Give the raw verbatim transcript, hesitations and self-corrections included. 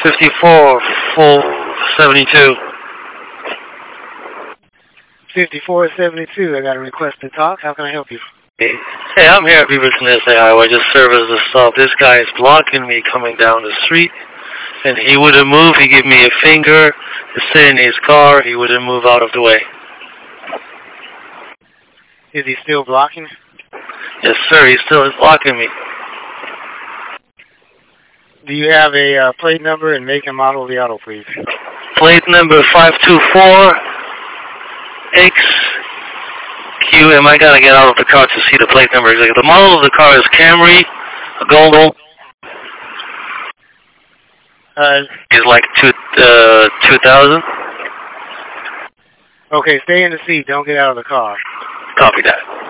fifty-four, full seventy-two. fifty-four seventy-two, I got a request to talk. How can I help you? Hey, I'm here at Beaverton S A Highway. Just serve as a stop. This guy is blocking me coming down the street, and he wouldn't move. He gave me a finger to stay in his car. He wouldn't move out of the way. Is he still blocking? Yes, sir. He still is blocking me. Do you have a uh, plate number and make and model of the auto, please? Plate number five two four X Q M. I gotta get out of the car to see the plate number exactly. The model of the car is Camry, a Gold. Uh, is like two uh, two thousand. Okay, stay in the seat. Don't get out of the car. Copy that.